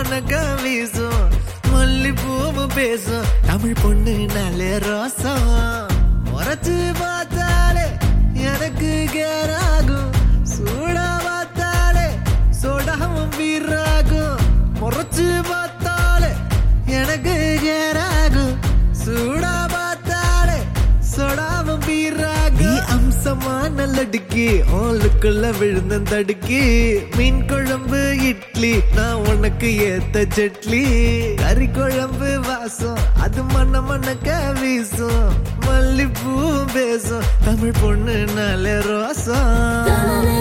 மணக்க வீசும் மல்லிப்பூவும் பேசும் தமிழ் பொண்ணு நல்ல ரோசம் முறைச்சு பார்த்தாலே எனக்கு கேராகும் சூடா பார்த்தாலே சோடாவும் வீராகும் முறைச்சு பார்த்தாலே எனக்கு கேராகும் சூடா பார்த்தாலே சோடாவும் வீராகும் அம்சமான லடுக்கி ஓலுக்குள்ள விழுந்த தடுக்கி மீன் குழம்பு இட்லி நான் உனக்கு ஏத்த சட்லி கறி குழம்பு வாசம் அது மண்ண மண்ணக்க வீசும் மல்லிப்பூ பேசும் தமிழ் பொண்ணு நல்ல ரோசம்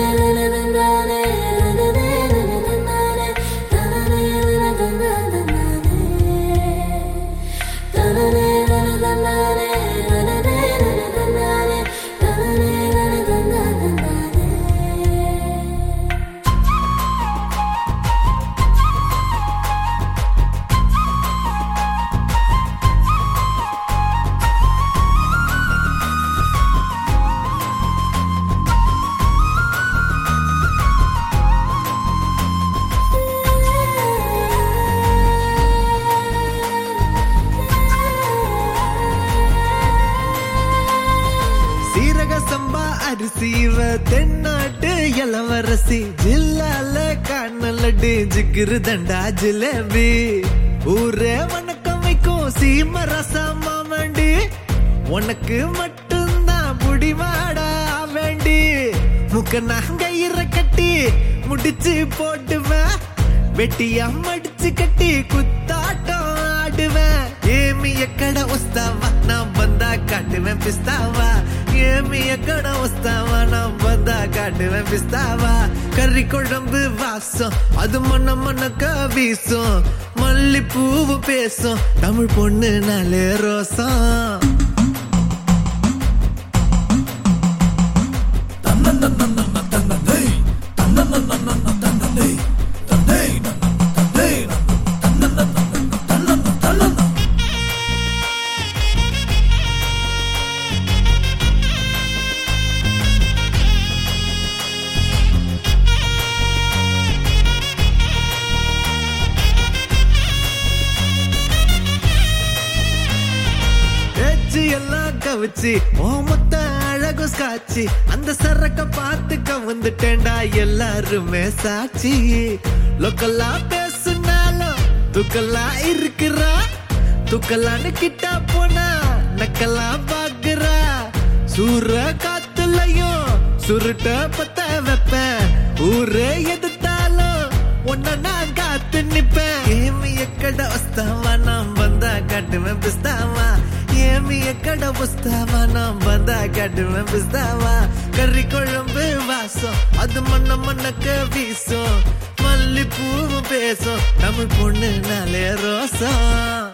சம்பா அரிசிவ தென்னாட்டு இளவரசி ஜில்லால கண்ணலடி ஜிகிரு தண்டா ஜிலேபி ஊரே வணக்கம் வைக்கும் சீம ரசமா வேண்டி உனக்கு மட்டும்தான் புடிவாடா வேண்டி முக்க நகையிற கட்டி முடிச்சு போட்டுவேன் வெட்டியா மடிச்சு கட்டி குத்தாட்டம் ஆடுவேன் ஏமி எக்கட உஸ்தாவா நான் வந்தா காட்டுவேன் பிஸ்தாவா ஏமி எக்கட உஸ்தாவா நான் வந்தா காட்டுவேன் பிஸ்தாவா கறி குழம்பு வாசம் அது மண்ண மண்ணக்க வீசும் மல்லிப்பூவு பேசும் தமிழ் பொண்ணு நல்ல ரோசம் எல்லாம் கவிச்சு ஓமத்த அழகு காட்சி அந்த சரக்க பார்த்துக்க வந்துட்டேன்டா எல்லாருமே சாட்சி லோக்கல்லா பேசுனாலும் துக்கல்லா இருக்கிறா துக்கல்லான்னு கிட்டா போனா நக்கல்லா பாக்குறா சூற காத்துலையும் சுருட்ட பத்த வைப்பேன் ஊரே எதிர்த்தாலும் உன்ன நான் காத்து நிப்பேன் ஏமி எக்கட வஸ்தாவா நான் வந்தா காட்டுவேன் பிஸ்தாவா ஏமி எக்கட வஸ்தாவா நான் வந்தா காட்டுவேன் பிஸ்தாவா கறி குழம்பு வாசம் அது மண்ண மண்ணக்க வீசும் மல்லிப்பூவும் பேசும் தமிழ் பொண்ணு நல்ல ரோசம்